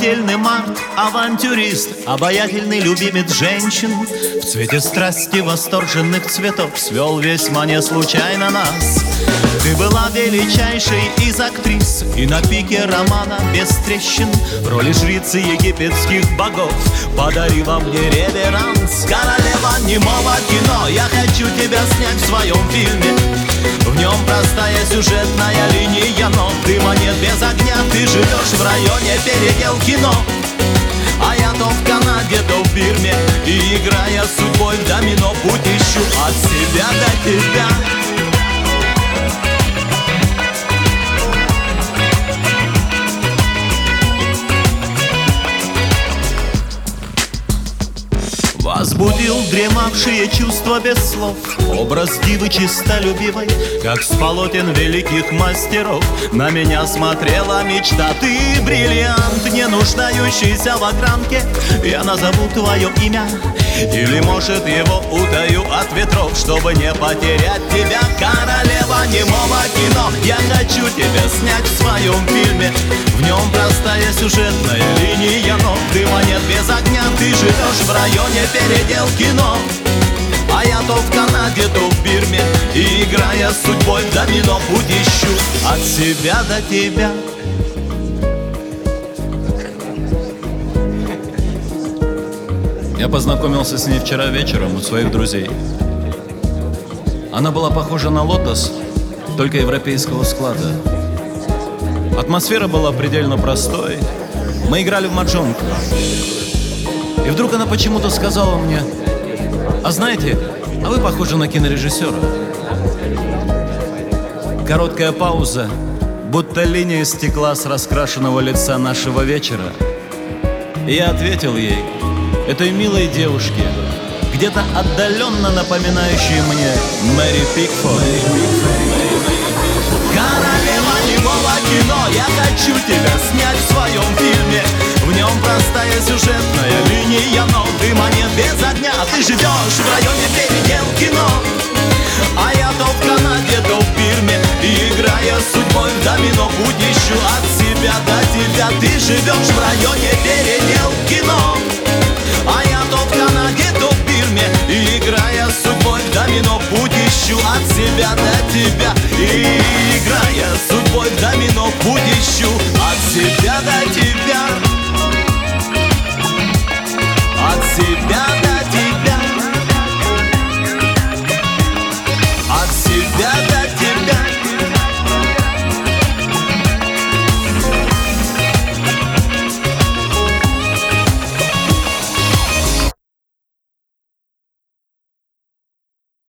Трогательный март, авантюрист, обаятельный любимец женщин. В цвете страсти восторженных цветов свел весьма не случайно нас. Ты была величайшей из актрис, и на пике романа без трещин в роли жрицы египетских богов подарила мне реверанс. Королева немого кино, я хочу тебя снять в своем фильме. В нем простая сюжетная линия, но дыма нет без огня. Ты живешь в районе передел кино, а я то в Канаде, то в Бирме, и играя судьбой в домино, путь ищу от себя до тебя. Возбудил дремавшие чувства без слов образ дивы чистолюбивой, как с полотен великих мастеров на меня смотрела мечта. Ты бриллиант, не нуждающийся в огранке. Я назову твое имя, или, может, его утаю от ветров, чтобы не потерять тебя. Королева немого кино, я хочу тебя снять в своем фильме. В нем простая сюжетная линия, но дыма нет без огня. Ты живешь в районе передел кино, а я то в Канаде, то в Бирме, и играя с судьбой в домино, путь ищу от себя до тебя. Я познакомился с ней вчера вечером у своих друзей. Она была похожа на лотос, только европейского склада. Атмосфера была предельно простой. Мы играли в маджонг. И вдруг она почему-то сказала мне: а знаете, а вы похожи на кинорежиссера. Короткая пауза, будто линия стекла с раскрашенного лица нашего вечера. И я ответил ей, этой милой девушке, где-то отдаленно напоминающей мне Мэри Пикфорд. Королева немого кино, я хочу тебя снять в своем фильме. В нем простая сюжетная линия, но дыма нет без огня. Ты живешь в районе передел кино, а я то в Канаде, то в Бирме, и играя с судьбой в домино, путь ищу от себя до тебя. Ты живешь в районе передел кино, а я то в Канаде, то в Бирме, и играя с судьбой в домино, путь ищу от себя до тебя. И играя с судьбой в домино, путь ищу от себя до тебя. От себя